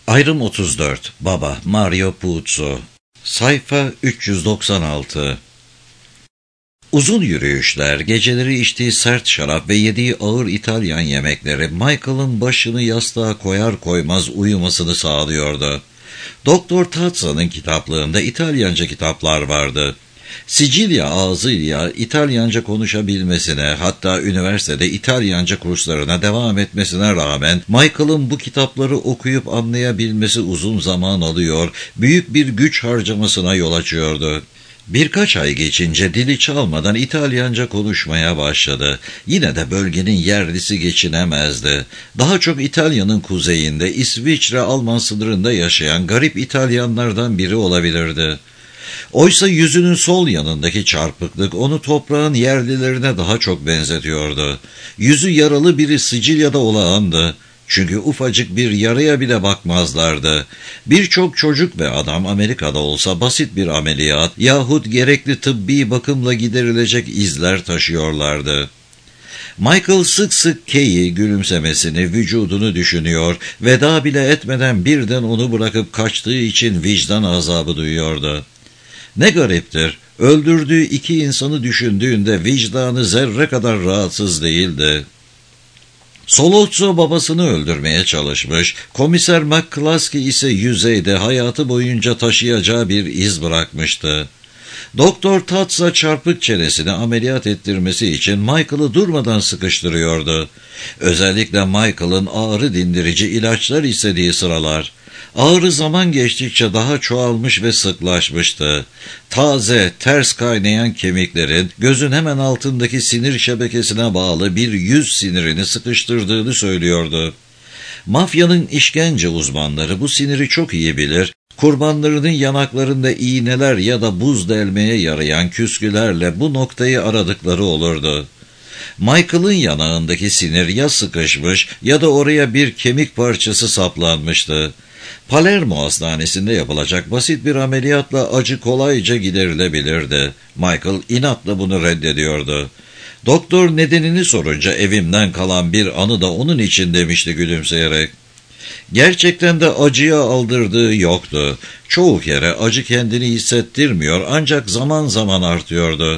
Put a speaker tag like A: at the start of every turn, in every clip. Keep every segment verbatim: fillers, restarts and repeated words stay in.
A: Ayrım otuz dört. Baba Mario Puzo. Sayfa üç yüz doksan altı. Uzun yürüyüşler, geceleri içtiği sert şarap ve yediği ağır İtalyan yemekleri Michael'ın başını yastığa koyar koymaz uyumasını sağlıyordu. Doktor Tazza'nın kitaplığında İtalyanca kitaplar vardı. Sicilya ağzıyla İtalyanca konuşabilmesine, hatta üniversitede İtalyanca kurslarına devam etmesine rağmen Michael'ın bu kitapları okuyup anlayabilmesi uzun zaman alıyor, büyük bir güç harcamasına yol açıyordu. Birkaç ay geçince dili çalmadan İtalyanca konuşmaya başladı. Yine de bölgenin yerlisi geçinemezdi. Daha çok İtalya'nın kuzeyinde, İsviçre-Alman sınırında yaşayan garip İtalyanlardan biri olabilirdi. Oysa yüzünün sol yanındaki çarpıklık onu toprağın yerlilerine daha çok benzetiyordu. Yüzü yaralı biri Sicilya'da olağandı. Çünkü ufacık bir yaraya bile bakmazlardı. Birçok çocuk ve adam Amerika'da olsa basit bir ameliyat yahut gerekli tıbbi bakımla giderilecek izler taşıyorlardı. Michael sık sık Kay'i gülümsemesini, vücudunu düşünüyor, veda bile etmeden birden onu bırakıp kaçtığı için vicdan azabı duyuyordu. Ne gariptir, öldürdüğü iki insanı düşündüğünde vicdanı zerre kadar rahatsız değildi. Solozzo babasını öldürmeye çalışmış, Komiser McCluskey ise yüzeyde hayatı boyunca taşıyacağı bir iz bırakmıştı. Doktor Tazza çarpık çenesini ameliyat ettirmesi için Michael'ı durmadan sıkıştırıyordu. Özellikle Michael'ın ağrı dindirici ilaçlar istediği sıralar. Ağrı zaman geçtikçe daha çoğalmış ve sıklaşmıştı. Taze, ters kaynayan kemiklerin gözün hemen altındaki sinir şebekesine bağlı bir yüz sinirini sıkıştırdığını söylüyordu. Mafyanın işkence uzmanları bu siniri çok iyi bilir, kurbanlarının yanaklarında iğneler ya da buz delmeye yarayan küskülerle bu noktayı aradıkları olurdu. Michael'ın yanağındaki sinir ya sıkışmış ya da oraya bir kemik parçası saplanmıştı. Palermo hastanesinde yapılacak basit bir ameliyatla acı kolayca giderilebilirdi. Michael inatla bunu reddediyordu. Doktor nedenini sorunca evimden kalan bir anı da onun için demişti gülümseyerek. Gerçekten de acıya aldırdığı yoktu. Çoğu kere acı kendini hissettirmiyor ancak zaman zaman artıyordu.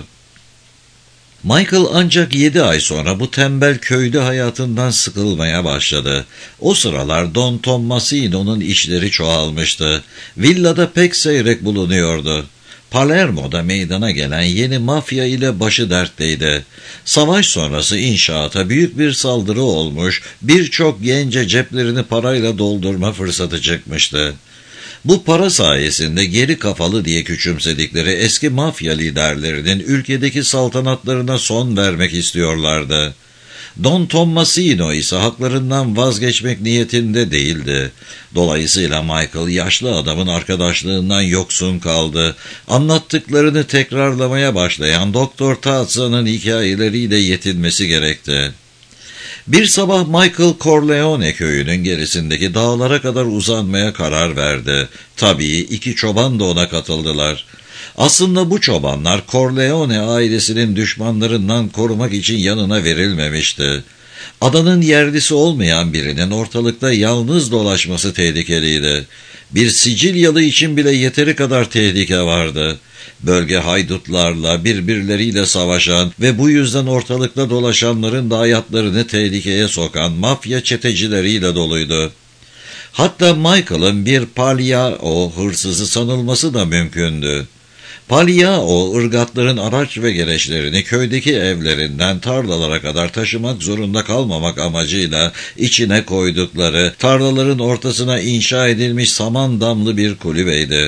A: Michael ancak yedi ay sonra bu tembel köylü hayatından sıkılmaya başladı. O sıralar Don Tommasino'nun işleri çoğalmıştı. Villada pek seyrek bulunuyordu. Palermo'da meydana gelen yeni mafya ile başı dertteydi. Savaş sonrası inşaata büyük bir saldırı olmuş, birçok gence ceplerini parayla doldurma fırsatı çıkmıştı. Bu para sayesinde geri kafalı diye küçümsedikleri eski mafya liderlerinin ülkedeki saltanatlarına son vermek istiyorlardı. Don Tommasino ise haklarından vazgeçmek niyetinde değildi. Dolayısıyla Michael yaşlı adamın arkadaşlığından yoksun kaldı. Anlattıklarını tekrarlamaya başlayan Doktor Tazza'nın hikayeleriyle yetinmesi gerekti. Bir sabah Michael Corleone köyünün gerisindeki dağlara kadar uzanmaya karar verdi. Tabii iki çoban da ona katıldılar. Aslında bu çobanlar Corleone ailesinin düşmanlarından korumak için yanına verilmemişti. Adanın yerlisi olmayan birinin ortalıkta yalnız dolaşması tehlikeliydi. Bir Sicilyalı için bile yeteri kadar tehlike vardı. Bölge haydutlarla birbirleriyle savaşan ve bu yüzden ortalıkta dolaşanların da hayatlarını tehlikeye sokan mafya çetecileriyle doluydu. Hatta Michael'ın bir Pagliao hırsızı sanılması da mümkündü. Pagliao, ırgatların araç ve gereçlerini köydeki evlerinden tarlalara kadar taşımak zorunda kalmamak amacıyla içine koydukları, tarlaların ortasına inşa edilmiş saman damlı bir kulübeydi.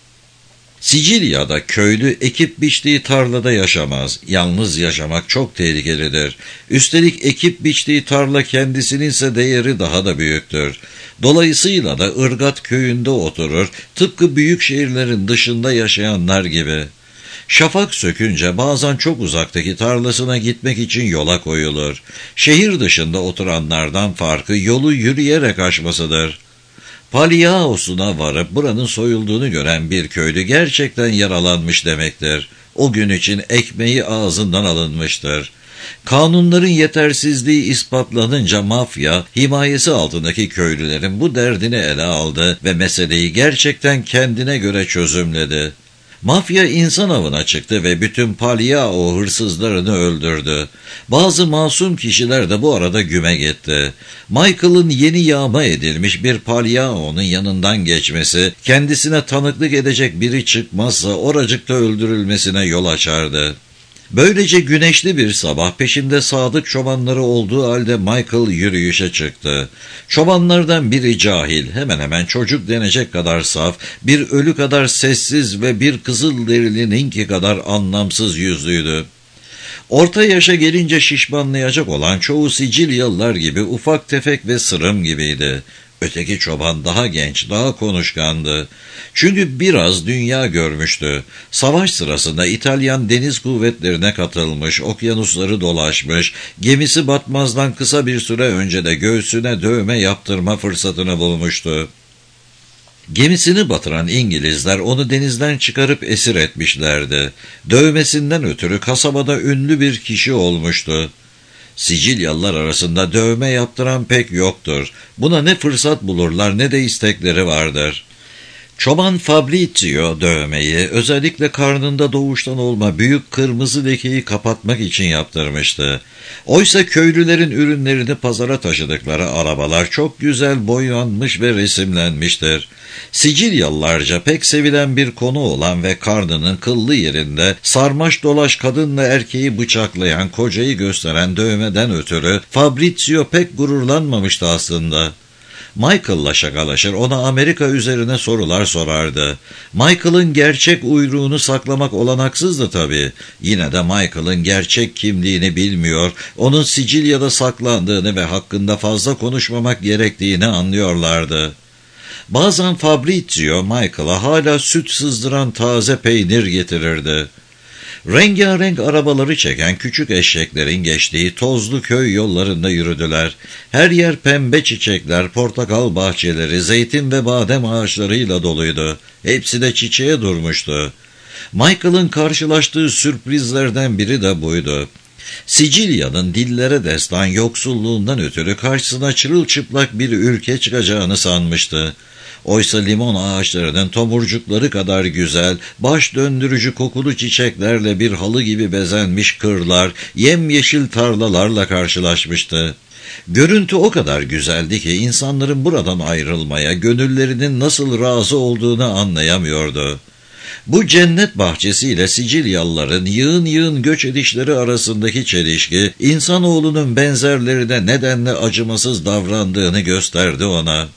A: Sicilya'da köylü ekip biçtiği tarlada yaşamaz. Yalnız yaşamak çok tehlikelidir. Üstelik ekip biçtiği tarla kendisininse değeri daha da büyüktür. Dolayısıyla da ırgat köyünde oturur, tıpkı büyük şehirlerin dışında yaşayanlar gibi. Şafak sökünce bazen çok uzaktaki tarlasına gitmek için yola koyulur. Şehir dışında oturanlardan farkı yolu yürüyerek aşmasıdır. Pagliao'suna varıp buranın soyulduğunu gören bir köylü gerçekten yaralanmış demektir. O gün için ekmeği ağzından alınmıştır. Kanunların yetersizliği ispatlanınca mafya, himayesi altındaki köylülerin bu derdini ele aldı ve meseleyi gerçekten kendine göre çözümledi. Mafya insan avına çıktı ve bütün Palyao hırsızlarını öldürdü. Bazı masum kişiler de bu arada güme gitti. Michael'ın yeni yağma edilmiş bir Palyao'nun yanından geçmesi, kendisine tanıklık edecek biri çıkmazsa oracıkta öldürülmesine yol açardı. Böylece güneşli bir sabah peşinde sadık çobanları olduğu halde Michael yürüyüşe çıktı. Çobanlardan biri cahil, hemen hemen çocuk denecek kadar saf, bir ölü kadar sessiz ve bir Kızılderilininki kadar anlamsız yüzlüydü. Orta yaşa gelince şişmanlayacak olan çoğu Sicilyalılar gibi ufak tefek ve sırım gibiydi. Öteki çoban daha genç, daha konuşkandı. Çünkü biraz dünya görmüştü. Savaş sırasında İtalyan deniz kuvvetlerine katılmış, okyanusları dolaşmış, gemisi batmazdan kısa bir süre önce de göğsüne dövme yaptırma fırsatını bulmuştu. Gemisini batıran İngilizler onu denizden çıkarıp esir etmişlerdi. Dövmesinden ötürü kasabada ünlü bir kişi olmuştu. Sicilyalılar arasında dövme yaptıran pek yoktur. Buna ne fırsat bulurlar ne de istekleri vardır. Çoban Fabrizio dövmeyi özellikle karnında doğuştan olma büyük kırmızı lekeyi kapatmak için yaptırmıştı. Oysa köylülerin ürünlerini pazara taşıdıkları arabalar çok güzel boyanmış ve resimlenmiştir. Sicilyalılarca pek sevilen bir konu olan ve karnının kıllı yerinde sarmaş dolaş kadınla erkeği bıçaklayan kocayı gösteren dövmeden ötürü Fabrizio pek gururlanmamıştı aslında. Michael'la şakalaşır, ona Amerika üzerine sorular sorardı. Michael'ın gerçek uyruğunu saklamak olanaksızdı tabii. Yine de Michael'ın gerçek kimliğini bilmiyor, onun Sicilya'da saklandığını ve hakkında fazla konuşmamak gerektiğini anlıyorlardı. Bazen Fabrizio Michael'a hala süt sızdıran taze peynir getirirdi. Rengarenk arabaları çeken küçük eşeklerin geçtiği tozlu köy yollarında yürüdüler. Her yer pembe çiçekler, portakal bahçeleri, zeytin ve badem ağaçlarıyla doluydu. Hepsi de çiçeğe durmuştu. Michael'ın karşılaştığı sürprizlerden biri de buydu. Sicilya'nın dillere destan yoksulluğundan ötürü karşısına çırılçıplak bir ülke çıkacağını sanmıştı. Oysa limon ağaçlarının tomurcukları kadar güzel, baş döndürücü kokulu çiçeklerle bir halı gibi bezenmiş kırlar, yemyeşil tarlalarla karşılaşmıştı. Görüntü o kadar güzeldi ki insanların buradan ayrılmaya, gönüllerinin nasıl razı olduğunu anlayamıyordu. Bu cennet bahçesiyle Sicilyalıların yığın yığın göç edişleri arasındaki çelişki, insanoğlunun benzerlerine nedenle acımasız davrandığını gösterdi ona.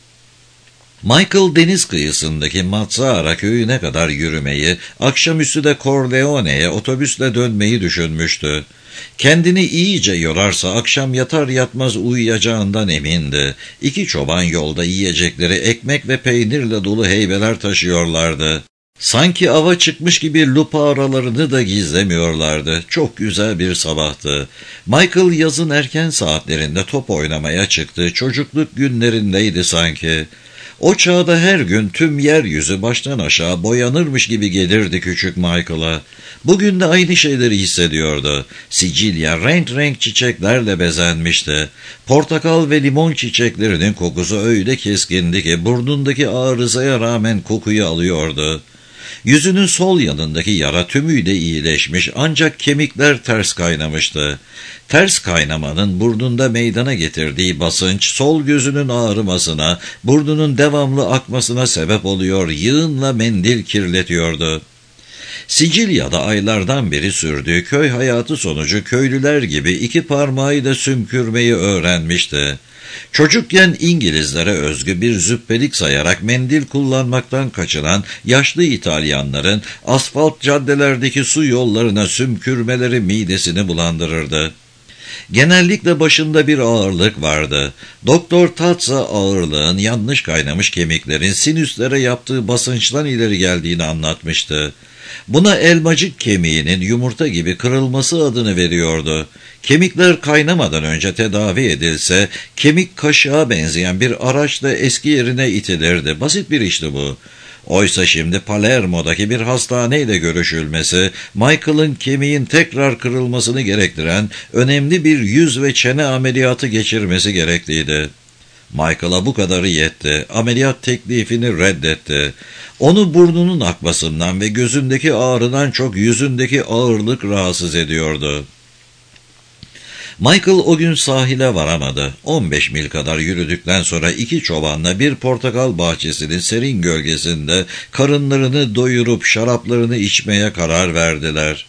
A: Michael deniz kıyısındaki Mazara köyüne kadar yürümeyi, akşamüstü de Corleone'ye otobüsle dönmeyi düşünmüştü. Kendini iyice yorarsa akşam yatar yatmaz uyuyacağından emindi. İki çoban yolda yiyecekleri ekmek ve peynirle dolu heybeler taşıyorlardı. Sanki ava çıkmış gibi lupa aralarını da gizlemiyorlardı. Çok güzel bir sabahtı. Michael yazın erken saatlerinde top oynamaya çıktı. Çocukluk günlerindeydi sanki. O çağda her gün tüm yeryüzü baştan aşağı boyanırmış gibi gelirdi küçük Michael'a. Bugün de aynı şeyleri hissediyordu. Sicilya renk renk çiçeklerle bezenmişti. Portakal ve limon çiçeklerinin kokusu öyle keskindi ki burnundaki arızaya rağmen kokuyu alıyordu. Yüzünün sol yanındaki yara tümüyle iyileşmiş ancak kemikler ters kaynamıştı. Ters kaynamanın burnunda meydana getirdiği basınç sol gözünün ağrımasına, burnunun devamlı akmasına sebep oluyor, yığınla mendil kirletiyordu. Sicilya'da aylardan beri sürdüğü köy hayatı sonucu köylüler gibi iki parmağıyla sümkürmeyi öğrenmişti. Çocukken İngilizlere özgü bir züppelik sayarak mendil kullanmaktan kaçınan yaşlı İtalyanların asfalt caddelerdeki su yollarına sümkürmeleri midesini bulandırırdı. Genellikle başında bir ağırlık vardı. Doktor Tatsa ağırlığın yanlış kaynamış kemiklerin sinüslere yaptığı basınçtan ileri geldiğini anlatmıştı. Buna elmacık kemiğinin yumurta gibi kırılması adını veriyordu. Kemikler kaynamadan önce tedavi edilse, kemik kaşığa benzeyen bir araçla eski yerine itilirdi. Basit bir işti bu. Oysa şimdi Palermo'daki bir hastaneyle görüşülmesi, Michael'ın kemiğin tekrar kırılmasını gerektiren önemli bir yüz ve çene ameliyatı geçirmesi gerekliydi. Michael'a bu kadarı yetti. Ameliyat teklifini reddetti. Onu burnunun akmasından ve gözündeki ağrıdan çok yüzündeki ağırlık rahatsız ediyordu. Michael o gün sahile varamadı. on beş mil kadar yürüdükten sonra iki çobanla bir portakal bahçesinin serin gölgesinde karınlarını doyurup şaraplarını içmeye karar verdiler.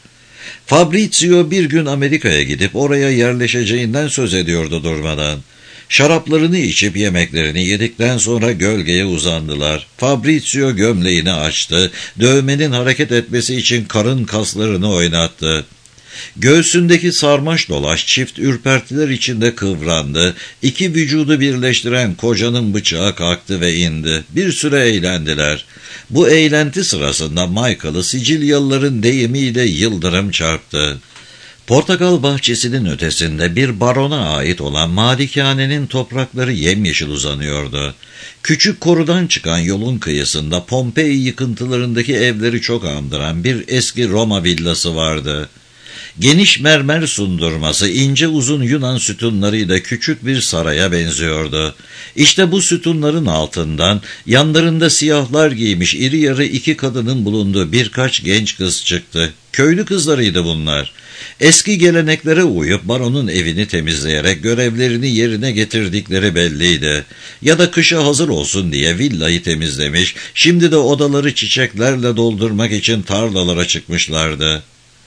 A: Fabrizio bir gün Amerika'ya gidip oraya yerleşeceğinden söz ediyordu durmadan. Şaraplarını içip yemeklerini yedikten sonra gölgeye uzandılar. Fabrizio gömleğini açtı, dövmenin hareket etmesi için karın kaslarını oynattı. Göğsündeki sarmaş dolaş çift ürpertiler içinde kıvrandı. İki vücudu birleştiren kocanın bıçağı kalktı ve indi. Bir süre eğlendiler. Bu eğlenti sırasında Michael'ı Sicilyalıların deyimiyle yıldırım çarptı. Portakal bahçesinin ötesinde bir barona ait olan malikanenin toprakları yemyeşil uzanıyordu. Küçük korudan çıkan yolun kıyısında Pompei yıkıntılarındaki evleri çok andıran bir eski Roma villası vardı. Geniş mermer sundurması ince uzun Yunan sütunlarıyla küçük bir saraya benziyordu. İşte bu sütunların altından yanlarında siyahlar giymiş iri yarı iki kadının bulunduğu birkaç genç kız çıktı. Köylü kızlarıydı bunlar. Eski geleneklere uyup baronun evini temizleyerek görevlerini yerine getirdikleri belliydi. Ya da kışa hazır olsun diye villayı temizlemiş, şimdi de odaları çiçeklerle doldurmak için tarlalara çıkmışlardı.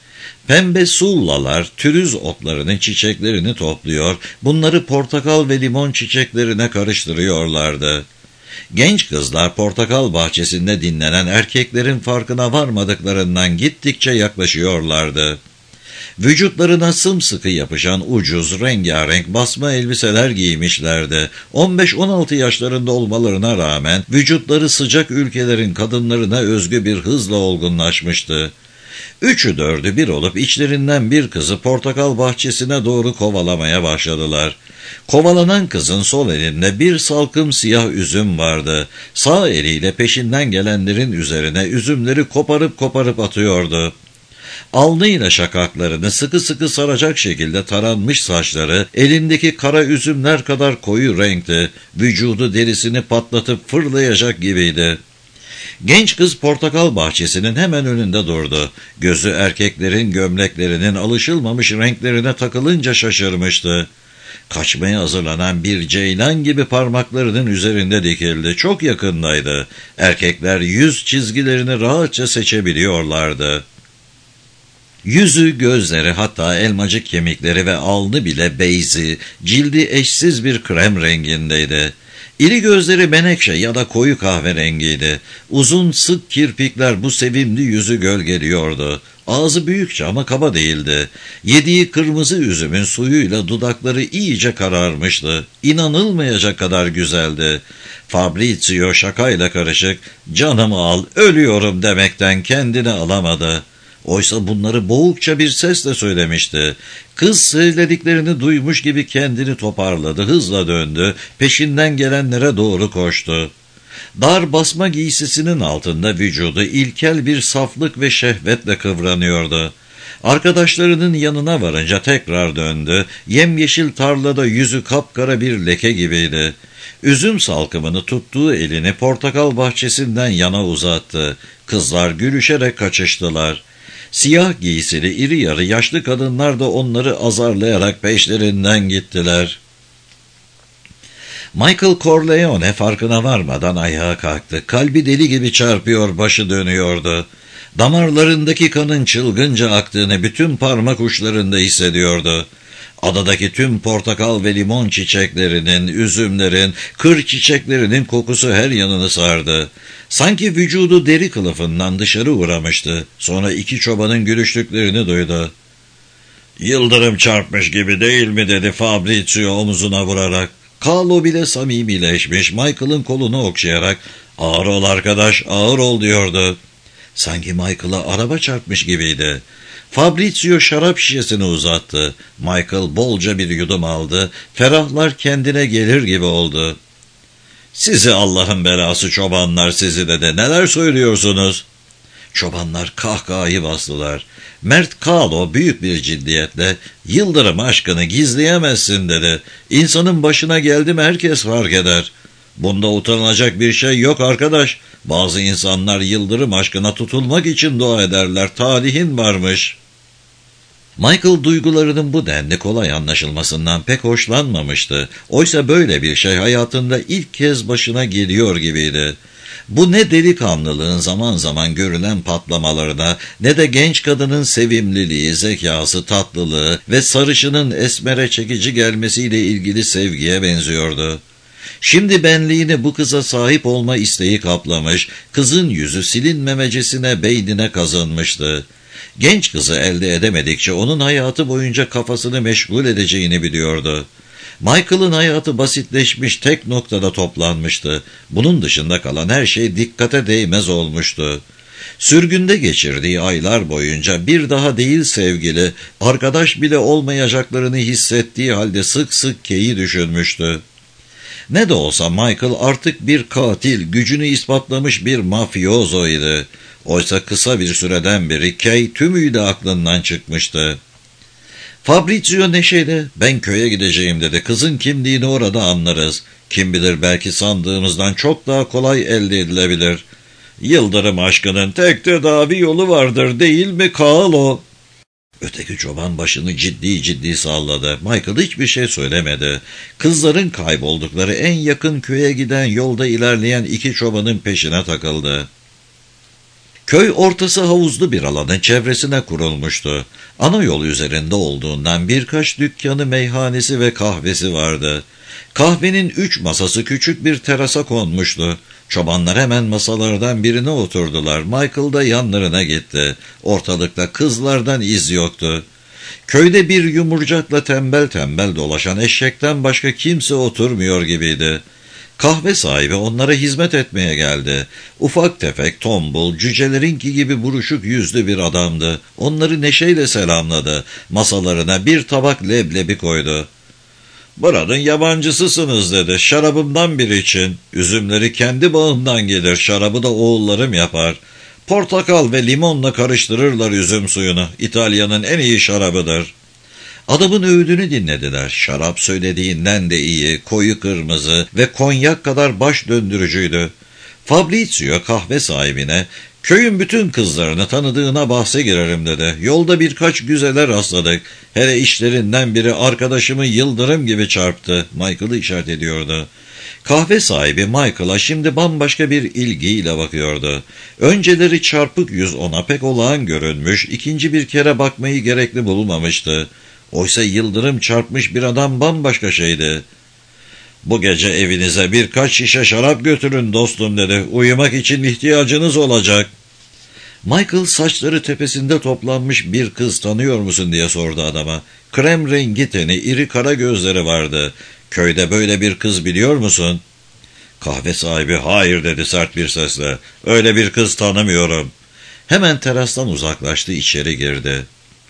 A: Pembe sullalar türüz otlarının çiçeklerini topluyor, bunları portakal ve limon çiçeklerine karıştırıyorlardı. Genç kızlar portakal bahçesinde dinlenen erkeklerin farkına varmadıklarından gittikçe yaklaşıyorlardı. Vücutlarına sımsıkı yapışan ucuz, rengarenk basma elbiseler giymişlerdi. on beş on altı yaşlarında olmalarına rağmen vücutları sıcak ülkelerin kadınlarına özgü bir hızla olgunlaşmıştı. Üçü dördü bir olup içlerinden bir kızı portakal bahçesine doğru kovalamaya başladılar. Kovalanan kızın sol elinde bir salkım siyah üzüm vardı. Sağ eliyle peşinden gelenlerin üzerine üzümleri koparıp koparıp atıyordu. Alnıyla şakaklarını sıkı sıkı saracak şekilde taranmış saçları elindeki kara üzümler kadar koyu renkti. Vücudu derisini patlatıp fırlayacak gibiydi. Genç kız portakal bahçesinin hemen önünde durdu. Gözü erkeklerin gömleklerinin alışılmamış renklerine takılınca şaşırmıştı. Kaçmaya hazırlanan bir ceylan gibi parmaklarının üzerinde dikildi. Çok yakındaydı. Erkekler yüz çizgilerini rahatça seçebiliyorlardı. Yüzü, gözleri, hatta elmacık kemikleri ve alnı bile beyzi, cildi eşsiz bir krem rengindeydi. İri gözleri menekşe ya da koyu kahverengiydi. Uzun sık kirpikler bu sevimli yüzü gölgeliyordu. Ağzı büyükçe ama kaba değildi. Yediği kırmızı üzümün suyuyla dudakları iyice kararmıştı. İnanılmayacak kadar güzeldi. Fabrizio şakayla karışık, "Canımı al, ölüyorum" demekten kendini alamadı. Oysa bunları boğukça bir sesle söylemişti. Kız söylediklerini duymuş gibi kendini toparladı, hızla döndü, peşinden gelenlere doğru koştu. Dar basma giysisinin altında vücudu ilkel bir saflık ve şehvetle kıvranıyordu. Arkadaşlarının yanına varınca tekrar döndü. Yemyeşil tarlada yüzü kapkara bir leke gibiydi. Üzüm salkımını tuttuğu elini portakal bahçesinden yana uzattı. Kızlar gülüşerek kaçıştılar. Siyah giysili iri yarı yaşlı kadınlar da onları azarlayarak peşlerinden gittiler. Michael Corleone farkına varmadan ayağa kalktı. Kalbi deli gibi çarpıyor, başı dönüyordu. Damarlarındaki kanın çılgınca aktığını bütün parmak uçlarında hissediyordu. Adadaki tüm portakal ve limon çiçeklerinin, üzümlerin, kır çiçeklerinin kokusu her yanını sardı. Sanki vücudu deri kılıfından dışarı uğramıştı. Sonra iki çobanın gülüştüklerini duydu. "Yıldırım çarpmış gibi değil mi?" dedi Fabrizio omuzuna vurarak. Carlo bile samimileşmiş, Michael'ın kolunu okşayarak "Ağır ol arkadaş, ağır ol" diyordu. Sanki Michael'a araba çarpmış gibiydi. Fabrizio şarap şişesini uzattı. Michael bolca bir yudum aldı. Ferahlar kendine gelir gibi oldu. "Sizi Allah'ın belası çobanlar sizi dedi. Neler söylüyorsunuz?" Çobanlar kahkahayı bastılar. Mert Kalo büyük bir ciddiyetle "Yıldırım aşkını gizleyemezsin" dedi. "İnsanın başına geldi mi herkes fark eder. Bunda utanılacak bir şey yok arkadaş. Bazı insanlar yıldırım aşkına tutulmak için dua ederler. Talihin varmış." Michael duygularının bu denli kolay anlaşılmasından pek hoşlanmamıştı. Oysa böyle bir şey hayatında ilk kez başına geliyor gibiydi. Bu ne delikanlılığın zaman zaman görülen patlamalarına, ne de genç kadının sevimliliği, zekası, tatlılığı ve sarışının esmere çekici gelmesiyle ilgili sevgiye benziyordu. Şimdi benliğini bu kıza sahip olma isteği kaplamış, kızın yüzü silinmemecesine beynine kazınmıştı. Genç kızı elde edemedikçe onun hayatı boyunca kafasını meşgul edeceğini biliyordu. Michael'ın hayatı basitleşmiş, tek noktada toplanmıştı. Bunun dışında kalan her şey dikkate değmez olmuştu. Sürgünde geçirdiği aylar boyunca bir daha değil sevgili, arkadaş bile olmayacaklarını hissettiği halde sık sık Kay'i düşünmüştü. Ne de olsa Michael artık bir katil, gücünü ispatlamış bir mafyozoydu. Oysa kısa bir süreden beri Kay tümüyle aklından çıkmıştı. Fabrizio neşeyle "Ben köye gideceğim" dedi. "Kızın kimliğini orada anlarız. Kim bilir belki sandığımızdan çok daha kolay elde edilebilir. Yıldırım aşkının tek tedavi yolu vardır değil mi Kalo?" Öteki çoban başını ciddi ciddi salladı. Michael hiçbir şey söylemedi. Kızların kayboldukları en yakın köye giden yolda ilerleyen iki çobanın peşine takıldı. Köy ortası havuzlu bir alanın çevresine kurulmuştu. Ana yol üzerinde olduğundan birkaç dükkanı, meyhanesi ve kahvesi vardı. Kahvenin üç masası küçük bir terasa konmuştu. Çobanlar hemen masalardan birine oturdular. Michael da yanlarına gitti. Ortalıkta kızlardan iz yoktu. Köyde bir yumurcakla tembel tembel dolaşan eşekten başka kimse oturmuyor gibiydi. Kahve sahibi onlara hizmet etmeye geldi. Ufak tefek, tombul, cücelerinki gibi buruşuk yüzlü bir adamdı. Onları neşeyle selamladı. Masalarına bir tabak leblebi koydu. "Buranın yabancısısınız" dedi. "Şarabımdan bir için. Üzümleri kendi bağımdan gelir. Şarabı da oğullarım yapar. Portakal ve limonla karıştırırlar üzüm suyunu. İtalya'nın en iyi şarabıdır." Adamın öğüdünü dinlediler. Şarap söylediğinden de iyi, koyu kırmızı ve konyak kadar baş döndürücüydü. Fabrizio kahve sahibine "Köyün bütün kızlarını tanıdığına bahse girerim" dedi. "Yolda birkaç güzele rastladık. Hele işlerinden biri arkadaşımı yıldırım gibi çarptı." Michael'ı işaret ediyordu. Kahve sahibi Michael'a şimdi bambaşka bir ilgiyle bakıyordu. Önceleri çarpık yüz ona pek olağan görünmüş, ikinci bir kere bakmayı gerekli bulmamıştı. Oysa yıldırım çarpmış bir adam bambaşka şeydi. "Bu gece evinize birkaç şişe şarap götürün dostum" dedi. "Uyumak için ihtiyacınız olacak." Michael saçları tepesinde toplanmış bir kız tanıyor musun diye sordu adama. Krem rengi teni, iri kara gözleri vardı. "Köyde böyle bir kız biliyor musun?" Kahve sahibi "Hayır" dedi sert bir sesle. "Öyle bir kız tanımıyorum." Hemen terastan uzaklaştı, içeri girdi.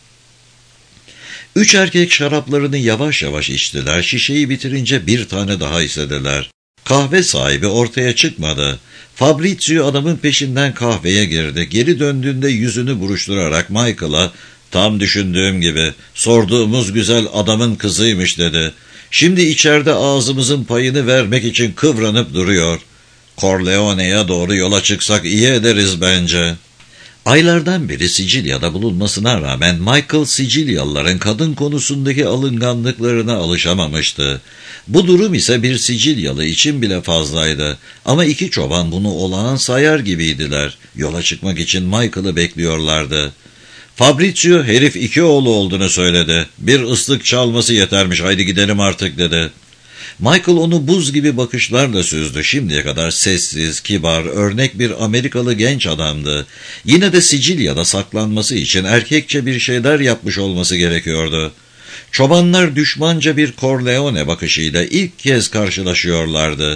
A: Üç erkek şaraplarını yavaş yavaş içtiler. Şişeyi bitirince bir tane daha istediler. Kahve sahibi ortaya çıkmadı. Fabrizio adamın peşinden kahveye girdi. Geri döndüğünde yüzünü buruşturarak Michael'a "Tam düşündüğüm gibi, sorduğumuz güzel adamın kızıymış" dedi. "Şimdi içeride ağzımızın payını vermek için kıvranıp duruyor. Corleone'ye doğru yola çıksak iyi ederiz bence." Aylardan beri Sicilya'da bulunmasına rağmen Michael Sicilyalıların kadın konusundaki alınganlıklarına alışamamıştı. Bu durum ise bir Sicilyalı için bile fazlaydı. Ama iki çoban bunu olağan sayar gibiydiler. Yola çıkmak için Michael'ı bekliyorlardı. Fabrizio "Herif iki oğlu olduğunu söyledi. Bir ıslık çalması yetermiş, haydi gidelim artık" dedi. Michael onu buz gibi bakışlarla süzdü. Şimdiye kadar sessiz, kibar, örnek bir Amerikalı genç adamdı. Yine de Sicilya'da saklanması için erkekçe bir şeyler yapmış olması gerekiyordu. Çobanlar düşmanca bir Corleone bakışıyla ilk kez karşılaşıyorlardı.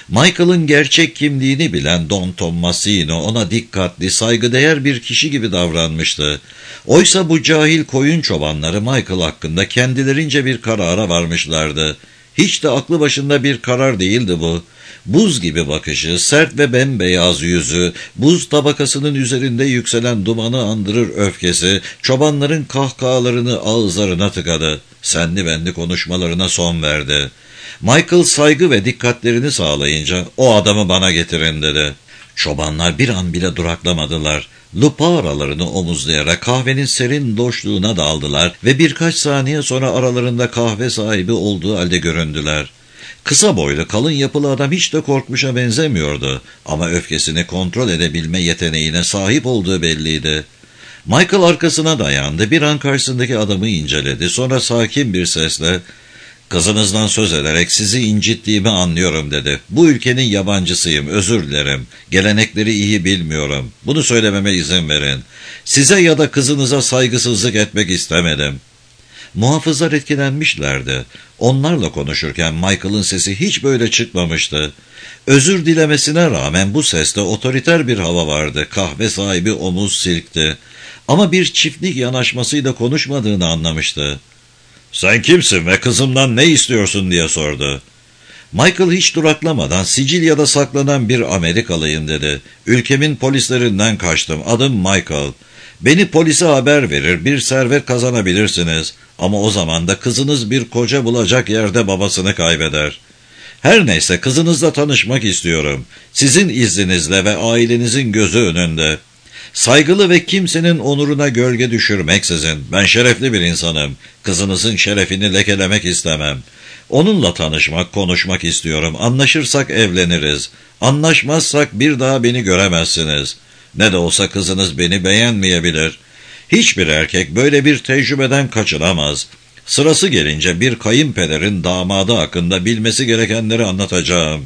A: Michael'ın gerçek kimliğini bilen Don Tommasino ona dikkatli, saygıdeğer bir kişi gibi davranmıştı. Oysa bu cahil koyun çobanları Michael hakkında kendilerince bir karara varmışlardı. Hiç de aklı başında bir karar değildi bu. Buz gibi bakışı, sert ve bembeyaz yüzü, buz tabakasının üzerinde yükselen dumanı andırır öfkesi, çobanların kahkahalarını ağızlarına tıkadı. Senli benli konuşmalarına son verdi. Michael saygı ve dikkatlerini sağlayınca, o adamı bana getirin dedi. Çobanlar bir an bile duraklamadılar. Lupa aralarını omuzlayarak kahvenin serin loşluğuna daldılar ve birkaç saniye sonra aralarında kahve sahibi olduğu halde göründüler. Kısa boylu, kalın yapılı adam hiç de korkmuşa benzemiyordu ama öfkesini kontrol edebilme yeteneğine sahip olduğu belliydi. Michael arkasına dayandı, bir an karşısındaki adamı inceledi, sonra sakin bir sesle, "Kızınızdan söz ederek sizi incittiğimi anlıyorum" dedi. "Bu ülkenin yabancısıyım, özür dilerim. Gelenekleri iyi bilmiyorum. Bunu söylememe izin verin. Size ya da kızınıza saygısızlık etmek istemedim." Muhafızlar etkilenmişlerdi. Onlarla konuşurken Michael'ın sesi hiç böyle çıkmamıştı. Özür dilemesine rağmen bu seste otoriter bir hava vardı. Kahve sahibi omuz silkti. Ama bir çiftlik yanaşmasıyla konuşmadığını anlamıştı. "Sen kimsin ve kızımdan ne istiyorsun?" diye sordu. Michael hiç duraklamadan, "Sicilya'da saklanan bir Amerikalıyım" dedi. "Ülkemin polislerinden kaçtım. Adım Michael. Beni polise haber verir, bir servet kazanabilirsiniz. Ama o zaman da kızınız bir koca bulacak yerde babasını kaybeder. Her neyse, kızınızla tanışmak istiyorum. Sizin izninizle ve ailenizin gözü önünde. Saygılı ve kimsenin onuruna gölge düşürmeksizin. Ben şerefli bir insanım. Kızınızın şerefini lekelemek istemem. Onunla tanışmak, konuşmak istiyorum. Anlaşırsak evleniriz. Anlaşmazsak bir daha beni göremezsiniz. Ne de olsa kızınız beni beğenmeyebilir. Hiçbir erkek böyle bir tecrübeden kaçınamaz. Sırası gelince bir kayınpederin damadı hakkında bilmesi gerekenleri anlatacağım."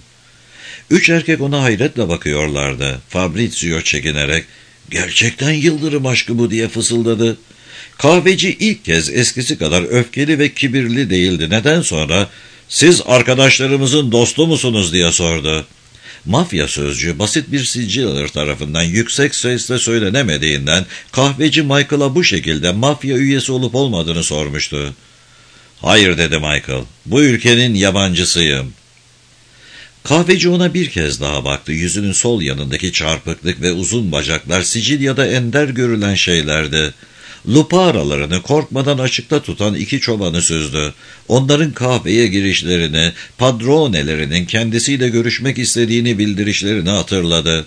A: Üç erkek ona hayretle bakıyorlardı. Fabrizio çekinerek, "Gerçekten yıldırım aşkı bu" diye fısıldadı. Kahveci ilk kez eskisi kadar öfkeli ve kibirli değildi. Neden sonra, "Siz arkadaşlarımızın dostu musunuz?" diye sordu. Mafya sözcüğü basit bir Sicilyalılar tarafından yüksek sesle söylenemediğinden kahveci Michael'a bu şekilde mafya üyesi olup olmadığını sormuştu. "Hayır" dedi Michael, "bu ülkenin yabancısıyım." Kahveci ona bir kez daha baktı. Yüzünün sol yanındaki çarpıklık ve uzun bacaklar Sicilya'da ender görülen şeylerdi. Lupa aralarını korkmadan açıkta tutan iki çobanı süzdü. Onların kahveye girişlerini, padronelerinin kendisiyle görüşmek istediğini bildirişlerini hatırladı.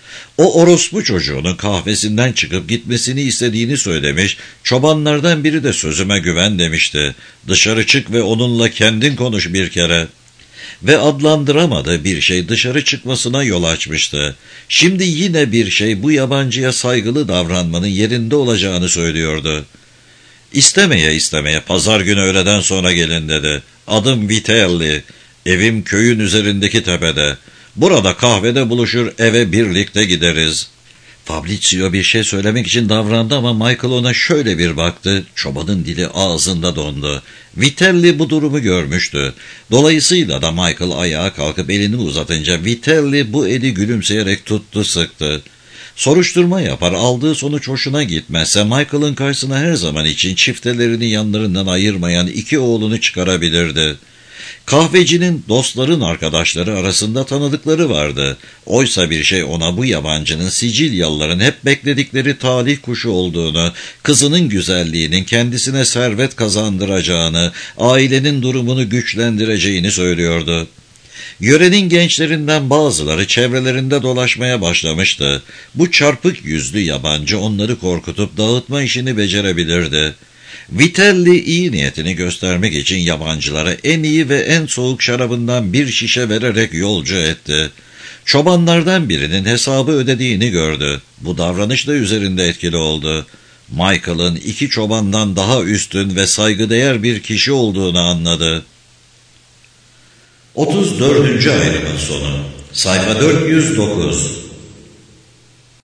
A: O orospu çocuğunun kahvesinden çıkıp gitmesini istediğini söylemiş, çobanlardan biri de "Sözüme güven" demişti. "Dışarı çık ve onunla kendin konuş bir kere." Ve adlandıramadığı bir şey dışarı çıkmasına yol açmıştı. Şimdi yine bir şey bu yabancıya saygılı davranmanın yerinde olacağını söylüyordu. "İstemeye istemeye pazar günü öğleden sonra gelin" dedi. "Adım Vitelli. Evim köyün üzerindeki tepede. Burada kahvede buluşur, eve birlikte gideriz." Fabrizio bir şey söylemek için davrandı ama Michael ona şöyle bir baktı. Çobanın dili ağzında dondu. Vitelli bu durumu görmüştü. Dolayısıyla da Michael ayağa kalkıp elini uzatınca Vitelli bu eli gülümseyerek tuttu, sıktı. Soruşturma yapar, aldığı sonuç hoşuna gitmezse Michael'ın karşısına her zaman için çiftelerini yanlarından ayırmayan iki oğlunu çıkarabilirdi. Kahvecinin dostların arkadaşları arasında tanıdıkları vardı. Oysa bir şey ona bu yabancının Sicilyalıların hep bekledikleri talih kuşu olduğunu, kızının güzelliğinin kendisine servet kazandıracağını, ailenin durumunu güçlendireceğini söylüyordu. Yörenin gençlerinden bazıları çevrelerinde dolaşmaya başlamıştı. Bu çarpık yüzlü yabancı onları korkutup dağıtma işini becerebilirdi. Vitelli iyi niyetini göstermek için yabancılara en iyi ve en soğuk şarabından bir şişe vererek yolcu etti. Çobanlardan birinin hesabı ödediğini gördü. Bu davranış da üzerinde etkili oldu. Michael'ın iki çobandan daha üstün ve saygıdeğer bir kişi olduğunu anladı. otuz dördüncü ayrımın sonu. Sayfa dört yüz dokuz.